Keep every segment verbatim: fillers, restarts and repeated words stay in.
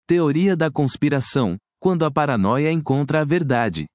Teoria da conspiração, quando a paranoia encontra a verdade.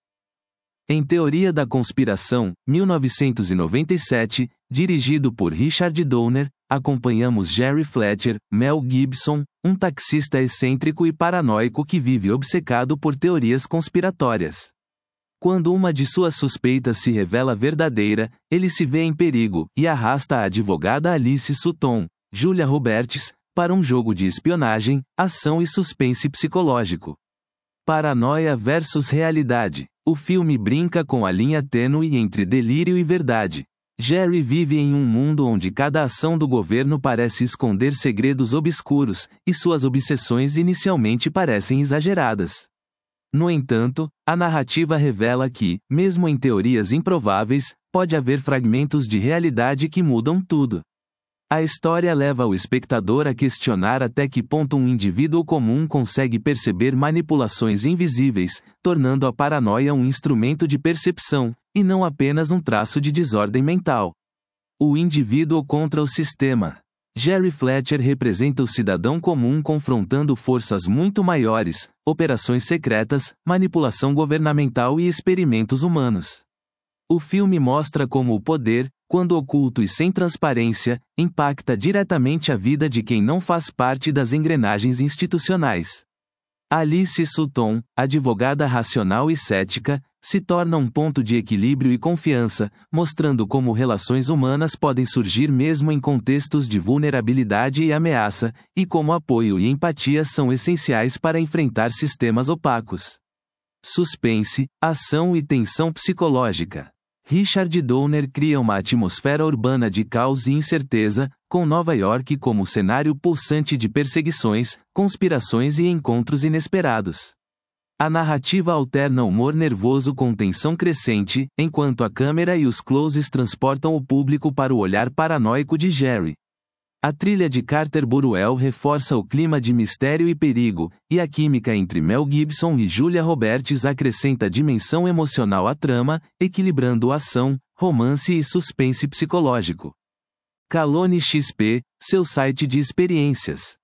Em Teoria da Conspiração, mil novecentos e noventa e sete, dirigido por Richard Donner, acompanhamos Jerry Fletcher, Mel Gibson, um taxista excêntrico e paranoico que vive obcecado por teorias conspiratórias. Quando uma de suas suspeitas se revela verdadeira, ele se vê em perigo e arrasta a advogada Alice Sutton, Julia Roberts, para um jogo de espionagem, ação e suspense psicológico. Paranoia versus realidade. O filme brinca com a linha tênue entre delírio e verdade. Jerry vive em um mundo onde cada ação do governo parece esconder segredos obscuros, e suas obsessões inicialmente parecem exageradas. No entanto, a narrativa revela que, mesmo em teorias improváveis, pode haver fragmentos de realidade que mudam tudo. A história leva o espectador a questionar até que ponto um indivíduo comum consegue perceber manipulações invisíveis, tornando a paranoia um instrumento de percepção, e não apenas um traço de desordem mental. O indivíduo contra o sistema. Jerry Fletcher representa o cidadão comum confrontando forças muito maiores, operações secretas, manipulação governamental e experimentos humanos. O filme mostra como o poder, quando oculto e sem transparência, impacta diretamente a vida de quem não faz parte das engrenagens institucionais. Alice Sutton, advogada racional e cética, se torna um ponto de equilíbrio e confiança, mostrando como relações humanas podem surgir mesmo em contextos de vulnerabilidade e ameaça, e como apoio e empatia são essenciais para enfrentar sistemas opacos. Suspense, ação e tensão psicológica. Richard Donner cria uma atmosfera urbana de caos e incerteza, com Nova York como cenário pulsante de perseguições, conspirações e encontros inesperados. A narrativa alterna humor nervoso com tensão crescente, enquanto a câmera e os closes transportam o público para o olhar paranoico de Jerry. A trilha de Carter Burwell reforça o clima de mistério e perigo, e a química entre Mel Gibson e Julia Roberts acrescenta dimensão emocional à trama, equilibrando ação, romance e suspense psicológico. Calone X P, seu site de experiências.